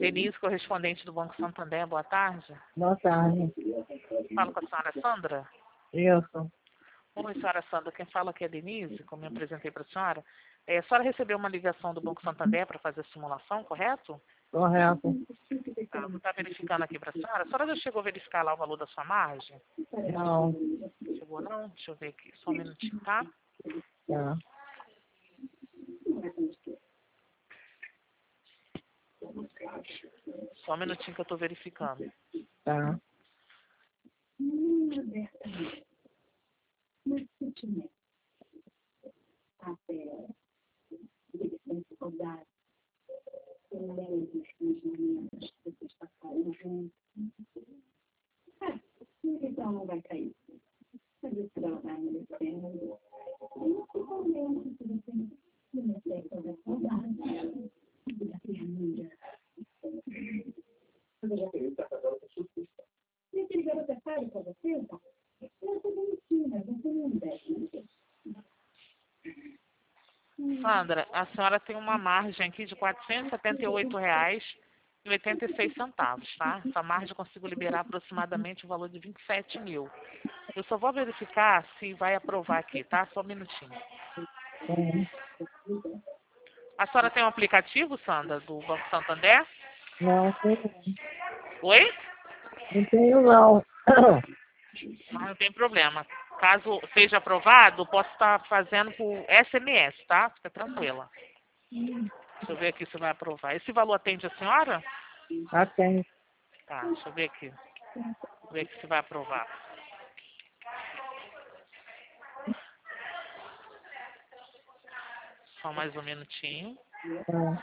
Denise, correspondente do Banco Santander, boa tarde. Boa tarde. Falo com a senhora Sandra. Isso. Oi, senhora Sandra, quem fala aqui é a Denise, como eu apresentei para a senhora. A senhora recebeu uma ligação do Banco Santander para fazer a simulação, correto? Correto. Tá, vou estar verificando aqui para a senhora. A senhora já chegou a verificar lá o valor da sua margem? Não. Chegou não? Deixa eu ver aqui, só um minutinho, tá? Tá. Só um minutinho que eu estou verificando. Tá. Então não vai cair. Mas isso vai merecendo. Sandra, a senhora tem uma margem aqui de R$ 478,86, tá? Essa margem eu consigo liberar aproximadamente o valor de 27 mil. Eu só vou verificar se vai aprovar aqui, tá? Só um minutinho. A senhora tem um aplicativo, Sandra, do Banco Santander? Não, Oi? não tenho não. Mas não tem problema. Caso seja aprovado, eu posso estar fazendo por SMS, tá? Fica tranquila. Deixa eu ver aqui se vai aprovar. Esse valor atende a senhora? Atende. Tá, deixa eu ver aqui. Vou ver aqui se vai aprovar. Só mais um minutinho. Tá.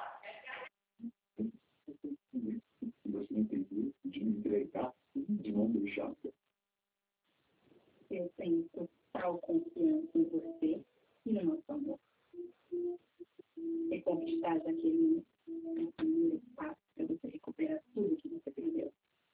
Eu tenho total confiança em você e no nosso amor. É conquistar aquele primeiro passo para você recuperar tudo que você perdeu.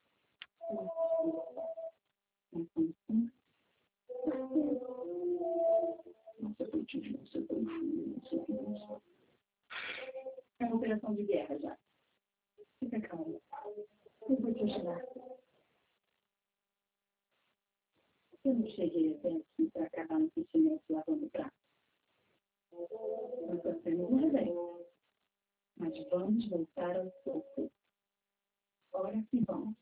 Nossa, eu tive não ser tão frio, não sei o que não. É uma operação de guerra já. Fica calmo. Eu vou te ajudar. Eu não cheguei até aqui para acabar no kitnet lavando prato. Nós fazemos um remédio. Mas vamos voltar ao corpo. Ora que vamos.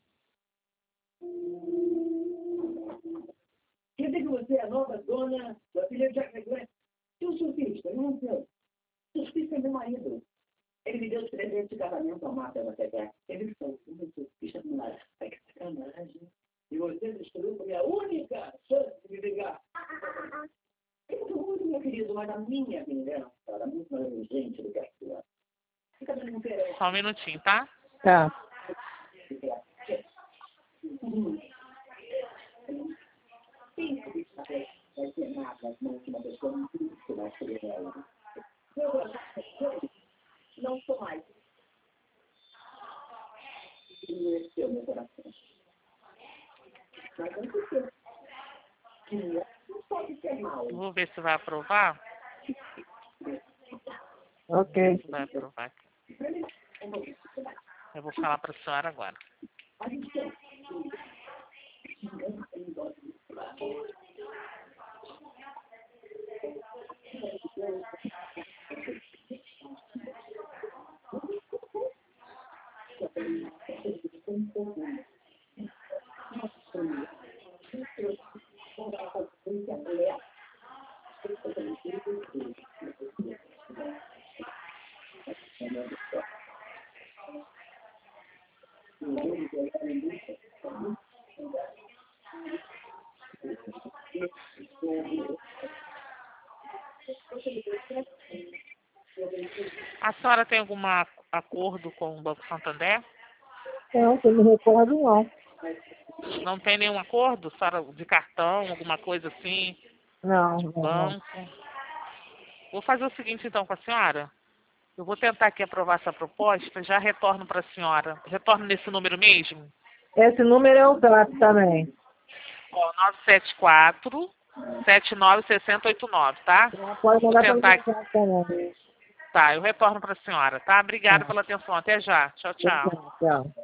Quer dizer que você é a nova dona da filha de Jacques Legrand? Seu surfista, não sei. Surfista é meu marido. Ele me deu os presentes de casamento ao mar pela TV. Ele foi um surfista do mar. Ai, que sacanagem. E você destruiu a minha única chance de me ligar. É muito ruim, meu querido, mas a minha vingança era muito mais urgente do que a sua. Fica dando interesse. Só um minutinho, tá? Tá. Vai ser nada, mas não que uma pessoa muito triste vai ser ela. Não sou mais. Endureceu meu coração. Mas não precisa. Não pode ser mal. Vou ver se vai aprovar. Ok. Vai aprovar aqui. Eu vou falar para a senhora agora. A senhora tem algum acordo com o Banco Santander? Não, que eu me recordo não. Não tem nenhum acordo, senhora, de cartão, alguma coisa assim, Não, de não. banco? Vou fazer o seguinte então com a senhora. Eu vou tentar aqui aprovar essa proposta e já retorno para a senhora. Retorno nesse número mesmo? Esse número é o WhatsApp também. Ó, 974 796089, tá? Pode Vou mandar pelo tentar aqui. WhatsApp também. Tá, eu retorno para a senhora, tá? Obrigada Tá. pela atenção. Até já. Tchau, tchau. Tchau.